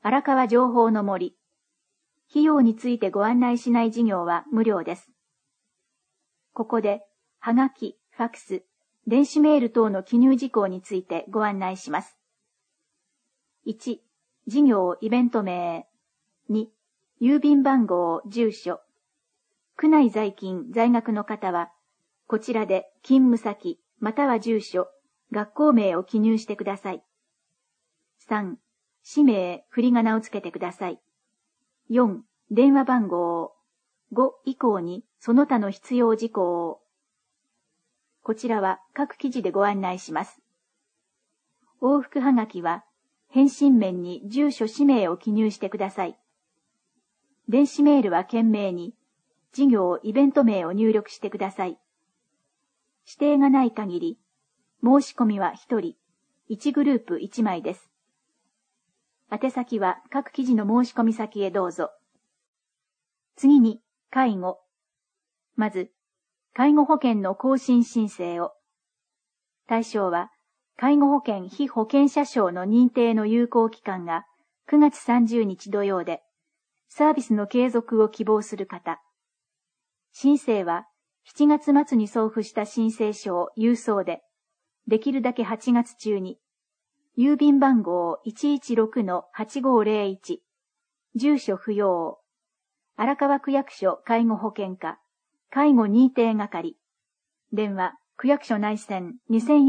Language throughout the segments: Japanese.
荒川情報の森。費用についてご案内しない事業は無料です。ここで、はがき、ファクス、電子メール等の記入事項についてご案内します。1、事業イベント名。2、郵便番号、住所。区内在勤、在学の方は、こちらで勤務先、または住所、学校名を記入してください。3、氏名、振り仮名をつけてください。4、電話番号。5以降にその他の必要事項を。こちらは各記事でご案内します。往復はがきは、返信面に住所氏名を記入してください。電子メールは件名に、事業イベント名を入力してください。指定がない限り、申し込みは1人、1グループ1枚です。宛先は各記事の申し込み先へどうぞ。次に、介護。まず、介護保険の更新申請を。対象は、介護保険被保険者証の認定の有効期間が9月30日土曜で、サービスの継続を希望する方。申請は、7月末に送付した申請書を郵送で、できるだけ8月中に、郵便番号 116-8501、住所不要、荒川区役所介護保険課、介護認定係、電話、区役所内線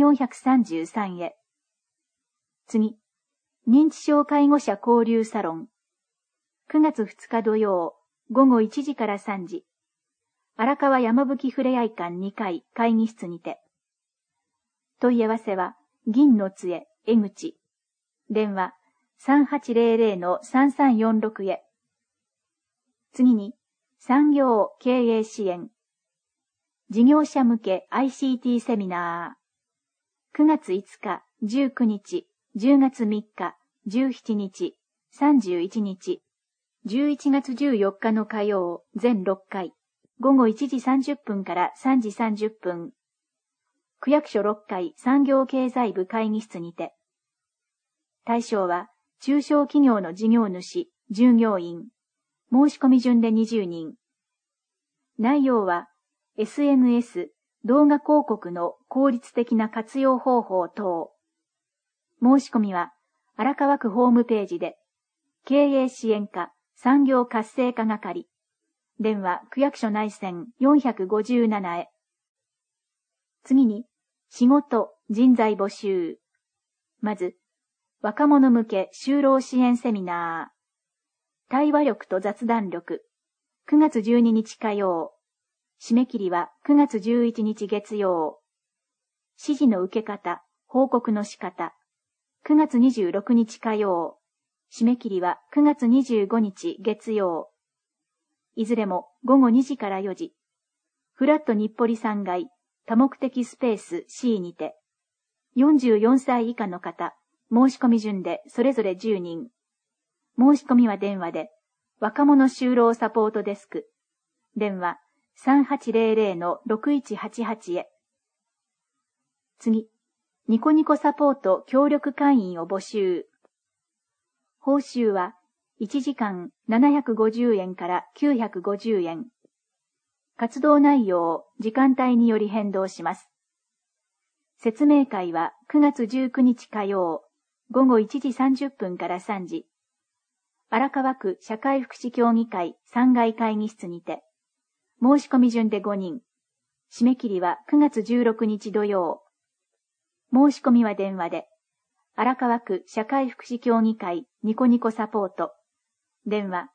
2433へ。次、認知症介護者交流サロン。9月2日土曜、午後1時から3時。荒川山吹ふれあい館2階会議室にて。問い合わせは、銀の杖、江口。電話、3800-3346へ。次に、産業経営支援。事業者向け ICT セミナー。9月5日、19日、10月3日、17日、31日、11月14日の火曜、全6回、午後1時30分から3時30分。区役所6階産業経済部会議室にて。対象は、中小企業の事業主、従業員。申し込み順で20人。内容は、SNS、動画広告の効率的な活用方法等。申し込みは、荒川区ホームページで、経営支援課、産業活性化係。電話、区役所内線457へ。次に、仕事、人材募集。まず、若者向け就労支援セミナー。対話力と雑談力。9月12日火曜。締め切りは9月11日月曜。指示の受け方、報告の仕方。9月26日火曜。締め切りは9月25日月曜。いずれも午後2時から4時。フラット日暮里3階、多目的スペース C にて。44歳以下の方、申し込み順でそれぞれ10人。申し込みは電話で、若者就労サポートデスク。電話、3800-6188へ。次、ニコニコサポート協力会員を募集。報酬は1時間750円から950円。活動内容、時間帯により変動します。説明会は9月19日火曜、午後1時30分から3時。荒川区社会福祉協議会3階会議室にて。申し込み順で5人。締め切りは9月16日土曜。申し込みは電話で。荒川区社会福祉協議会ニコニコサポート。電話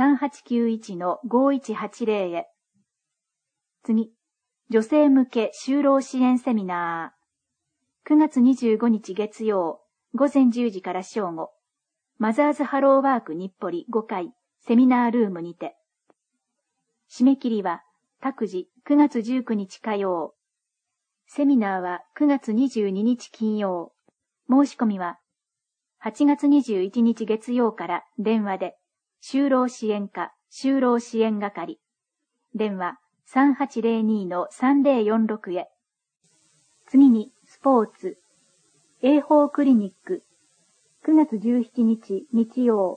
3891-5180 へ。次。女性向け就労支援セミナー。9月25日月曜。午前10時から正午。マザーズハローワーク日暮里5階セミナールームにて。締め切りは、各自9月19日火曜。セミナーは9月22日金曜。申し込みは、8月21日月曜から電話で、就労支援課、就労支援係。電話3802-3046へ。次に、スポーツ。英邦クリニック。9月17日日曜。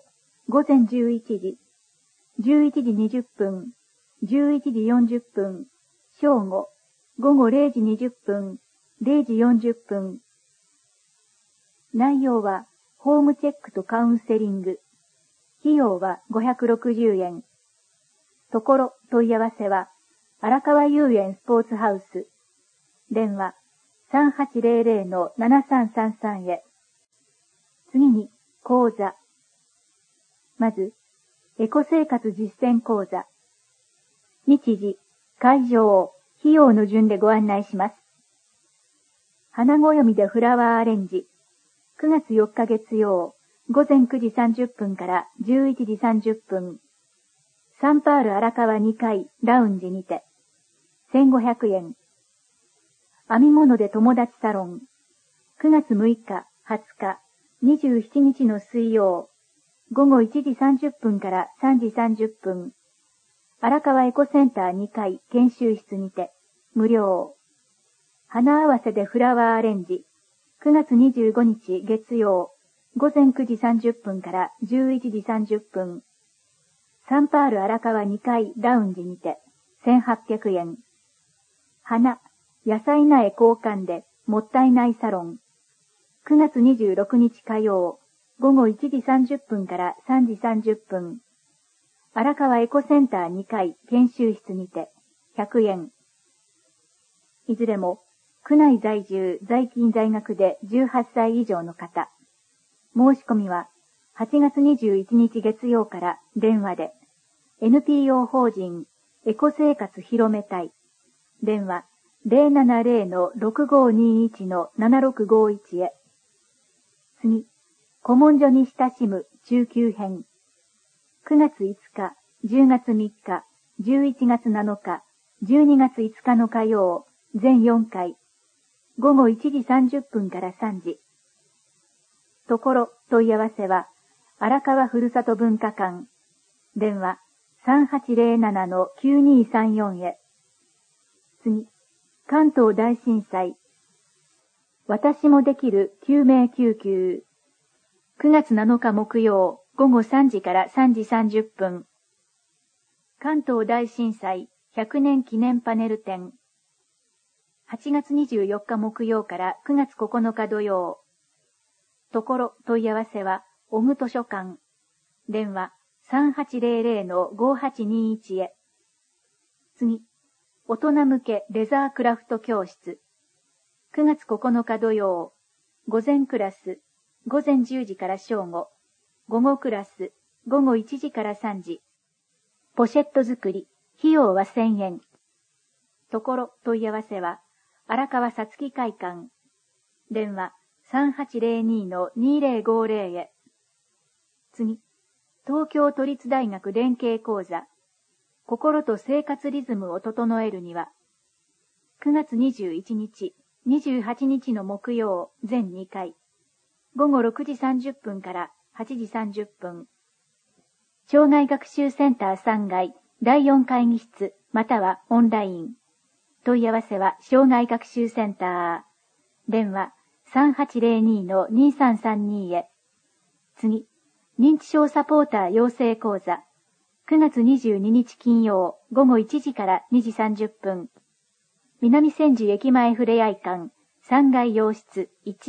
午前11時、11時20分、11時40分、正午、午後0時20分、0時40分。内容は、ホームチェックとカウンセリング。費用は560円。ところ、問い合わせは、荒川遊園スポーツハウス。電話、3800-7333へ。次に、講座。まず、エコ生活実践講座。日時、会場、費用の順でご案内します。花暦でフラワーアレンジ。9月4日月曜、午前9時30分から11時30分。サンパール荒川2階ラウンジにて。1500円。編み物で友達サロン。9月6日、20日、27日の水曜。午後1時30分から3時30分。荒川エコセンター2階研修室にて。無料。花合わせでフラワーアレンジ。9月25日月曜。午前9時30分から11時30分。サンパール荒川2階ラウンジにて。1800円。花、野菜苗交換でもったいないサロン。9月26日火曜。午後1時30分から3時30分。荒川エコセンター2階研修室にて。100円。いずれも、区内在住、在勤在学で18歳以上の方。申し込みは、8月21日月曜から電話で、NPO 法人、エコ生活広めたい。電話、070-6521-7651へ。次、古文書に親しむ中級編。9月5日、10月3日、11月7日、12月5日の火曜、全4回。午後1時30分から3時。ところ、問い合わせは、荒川ふるさと文化館。電話、3807-9234へ。次、関東大震災。私もできる救命救急。9月7日木曜、午後3時から3時30分。関東大震災100年記念パネル展。8月24日木曜から9月9日土曜。ところ、問い合わせは、小具図書館。電話、3800-5821へ。次、大人向けレザークラフト教室。9月9日土曜。午前クラス、午前10時から正午。午後クラス、午後1時から3時。ポシェット作り、費用は1000円。ところ、問い合わせは、荒川さつき会館。電話、3802-2050へ。次、東京都立大学連携講座。心と生活リズムを整えるには。9月21日、28日の木曜、全2回。午後6時30分から8時30分。障害学習センター3階、第4会議室、またはオンライン。問い合わせは障害学習センター。電話、3802-2332へ。次、認知症サポーター養成講座。9月22日金曜、午後1時から2時30分。南千住駅前ふれあい館、3階洋室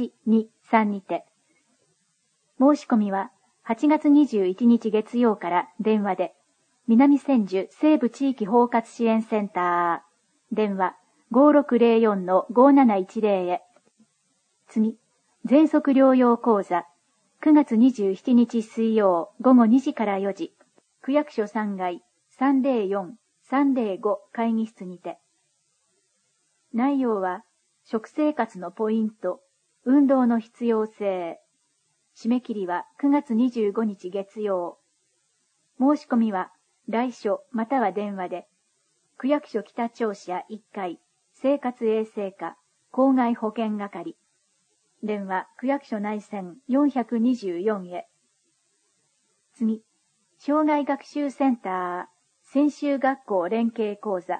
1、2、3にて。申し込みは、8月21日月曜から電話で、南千住西部地域包括支援センター。電話、5604-5710へ。次、喘息療養講座。9月27日水曜午後2時から4時。区役所3階304、305会議室にて。内容は、食生活のポイント、運動の必要性。締め切りは9月25日月曜。申し込みは、来所または電話で、区役所北庁舎1階、生活衛生課、公害保健係。電話、区役所内線424へ。次、障害学習センター、専修学校連携講座。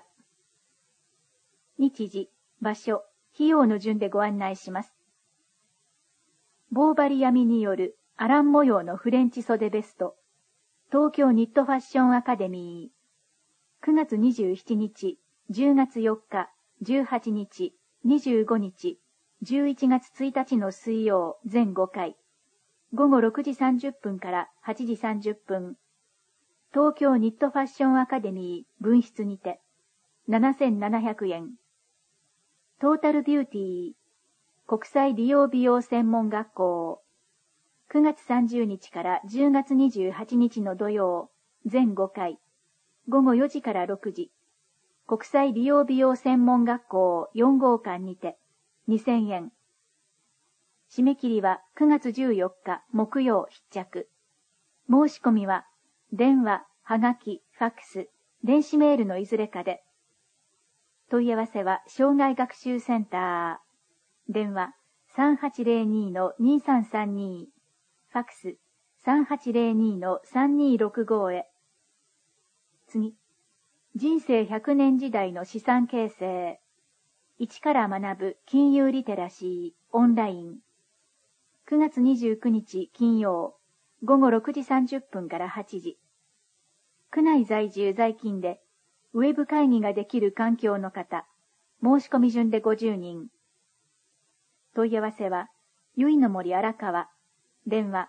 日時、場所、費用の順でご案内します。棒針編みによるアラン模様のフレンチ袖ベスト。 東京ニットファッションアカデミー。9月27日、10月4日、18日、25日、11月1日の水曜全5回。午後6時30分から8時30分。東京ニットファッションアカデミー分室にて。7700円。トータルビューティー。国際美容美容専門学校。9月30日から10月28日の土曜、全5回。午後4時から6時。国際美容美容専門学校4号館にて、2000円。締め切りは9月14日木曜必着。申し込みは、電話、はがき、ファックス、電子メールのいずれかで。問い合わせは、障害学習センター。電話、3802-2332。ファックス、3802-3265へ。次。人生100年時代の資産形成。一から学ぶ金融リテラシー、オンライン。9月29日金曜、午後6時30分から8時。区内在住在勤で、ウェブ会議ができる環境の方、申し込み順で50人。問い合わせは、ゆいの森荒川、電話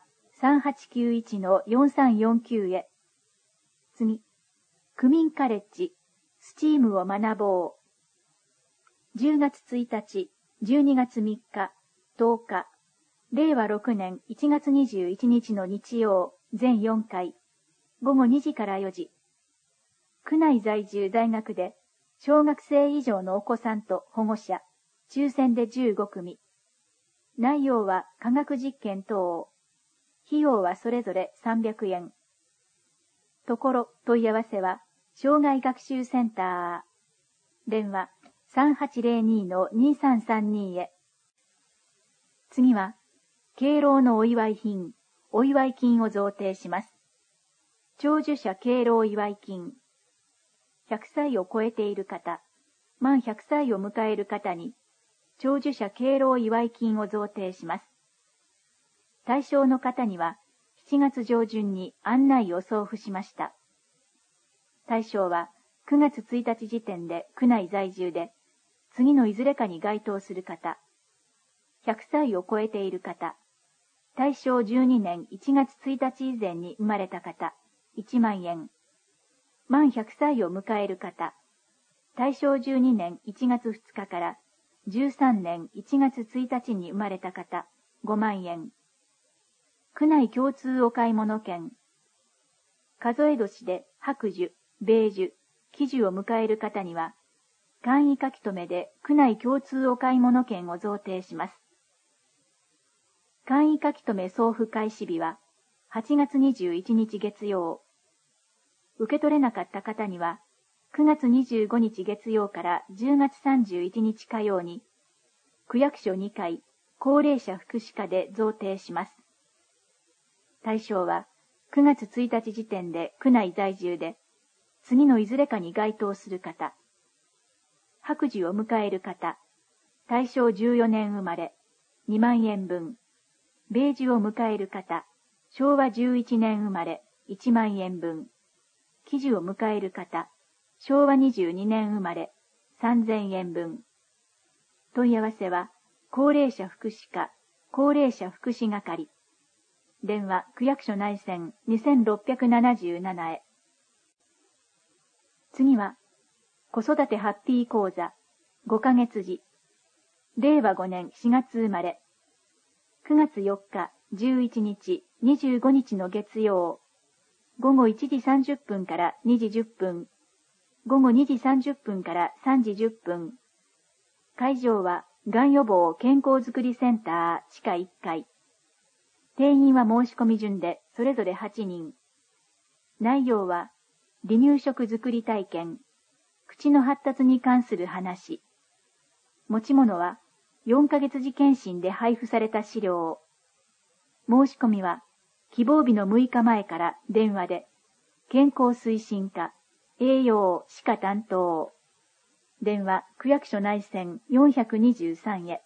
3891-4349へ。次。区民カレッジ、スチームを学ぼう。10月1日、12月3日、10日、令和6年1月21日の日曜、全4回、午後2時から4時。区内在住大学で、小学生以上のお子さんと保護者、抽選で15組。内容は科学実験等。費用はそれぞれ300円。ところ、問い合わせは、障害学習センター。電話、3802-2332へ。次は、敬老のお祝い品、お祝い金を贈呈します。長寿者敬老祝い金。100歳を超えている方、満100歳を迎える方に、長寿者敬老祝い金を贈呈します。対象の方には、7月上旬に案内を送付しました。対象は、9月1日時点で区内在住で、次のいずれかに該当する方、100歳を超えている方、大正12年1月1日以前に生まれた方、1万円。満100歳を迎える方、大正12年1月2日から13年1月1日に生まれた方、5万円。区内共通お買い物券。数え年で白寿、米寿、喜寿を迎える方には、簡易書き留めで区内共通お買い物券を贈呈します。簡易書き留め送付開始日は、8月21日月曜。受け取れなかった方には、9月25日月曜から10月31日火曜に、区役所2階、高齢者福祉課で贈呈します。対象は、9月1日時点で区内在住で、次のいずれかに該当する方、白寿を迎える方、大正14年生まれ、2万円分、米寿を迎える方、昭和11年生まれ、1万円分、喜寿を迎える方、昭和22年生まれ、3000円分。問い合わせは、高齢者福祉課、高齢者福祉係。電話、区役所内線2677へ。次は、子育てハッピー講座、5ヶ月時。令和5年4月生まれ。9月4日、11日、25日の月曜。午後1時30分から2時10分。午後2時30分から3時10分。会場は、がん予防健康づくりセンター地下1階。定員は申し込み順でそれぞれ8人。内容は、離乳食づくり体験、口の発達に関する話。持ち物は、4ヶ月時検診で配布された資料。申し込みは、希望日の6日前から電話で、健康推進課、栄養歯科担当。電話、区役所内線423へ。